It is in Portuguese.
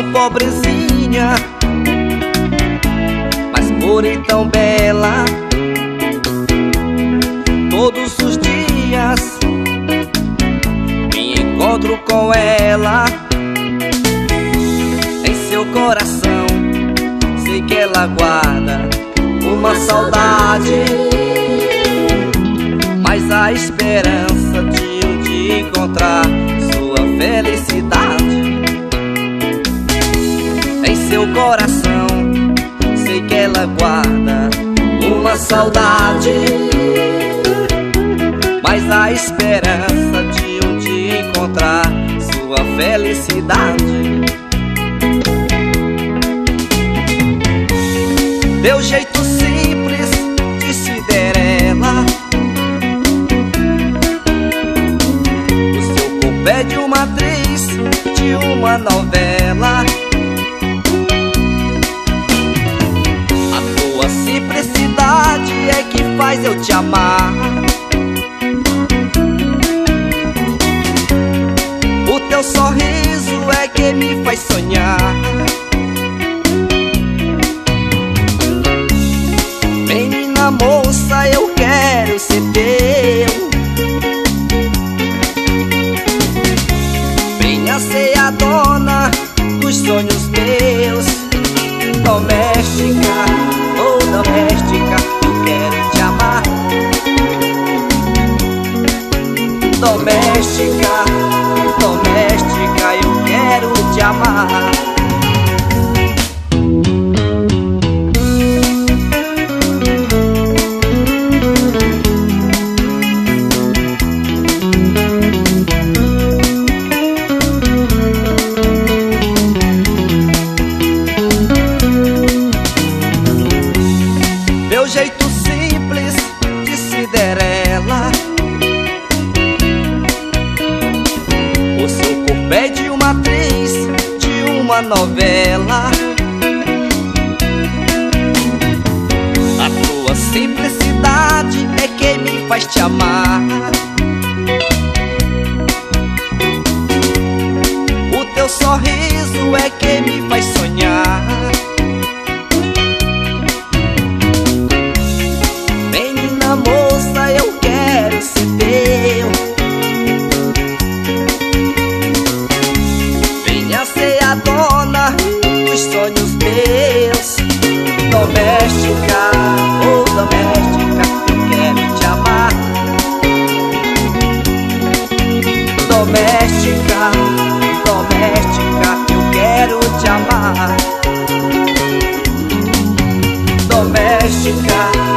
pobrezinha, mas pura e tão bela. Todos os dias me encontro com ela. Em seu coração sei que ela guarda uma saudade, mas a esperança de um dia encontrar sua felicidade. Em seu coração sei que ela guarda uma saudade, mas a esperança de um dia encontrar sua felicidade. Deu jeito simples de Cinderela, o seu corpo é de uma atriz de uma novela. A tua simplicidade é que faz eu te amar. O teu sorriso é que me faz sonhar. Menina moça, eu quero ser teu. Venha ser a dona dos sonhos meus. Doméstica, oh doméstica, eu quero te amar. Doméstica, doméstica, eu quero te amar. Meu jeito simples de Cinderela, o seu corpo é de uma atriz de uma novela. A tua simplicidade é quem me faz te amar. O teu sorriso é quem me faz sonhar. Menina moça, eu quero ser teu. Venha ser a dona dos sonhos meus. Doméstica, oh doméstica, eu quero te amar. Doméstica, doméstica, eu quero te amar. Doméstica,